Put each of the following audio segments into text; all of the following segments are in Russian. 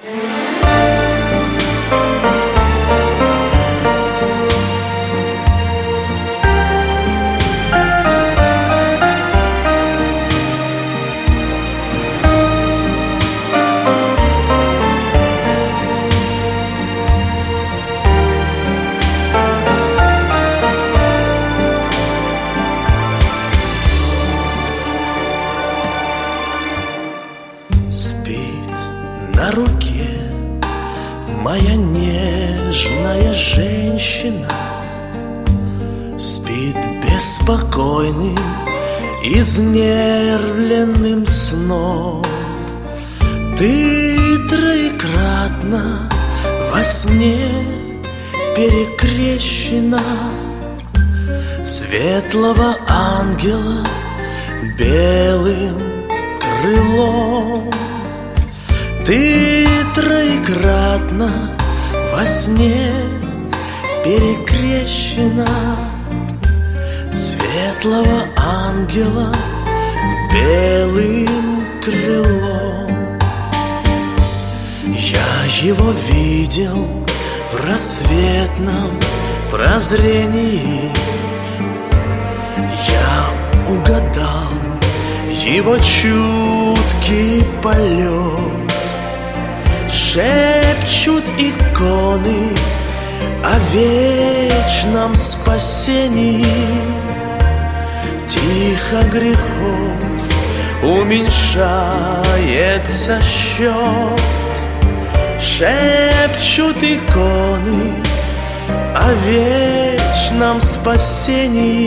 На руке моя нежная женщина спит беспокойным, изнервленным сном. Ты троекратно во сне перекрещена, светлого ангела белым крылом. Ты троекратно во сне перекрещена, светлого ангела белым крылом. Я его видел в рассветном прозрении, я угадал его чуткий полет. Шепчут иконы о вечном спасении, тихо грехов уменьшается счет. Шепчут иконы о вечном спасении,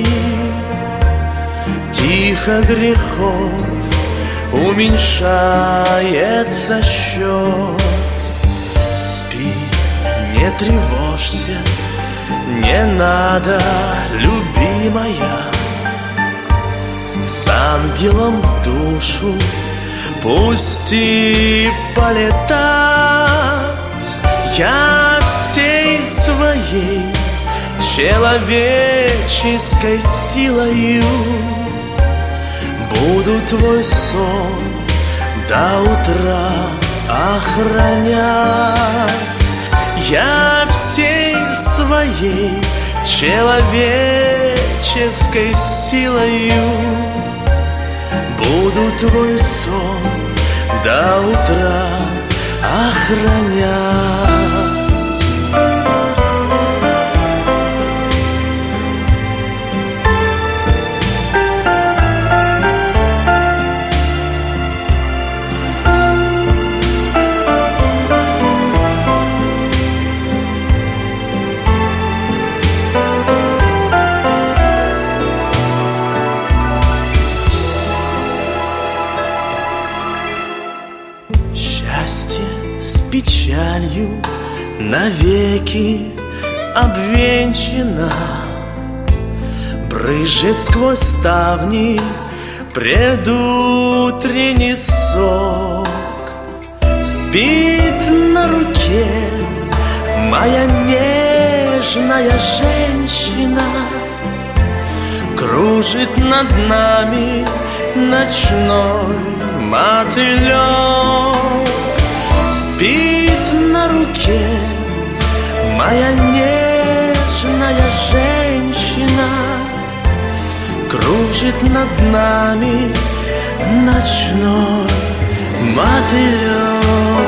тихо грехов уменьшается счет. Спи, не тревожься, не надо, любимая, с ангелом душу пусти полетать. Я всей своей человеческой силою буду твой сон до утра охранять. Я всей своей человеческой силою буду твой сон до утра охранять. Счастье с печалью навеки обвенчана, брызжет сквозь ставни предутренний сок. Спит на руке моя нежная женщина, кружит над нами ночной мотылек. Спит на руке моя нежная женщина, кружит над нами ночной мотылек.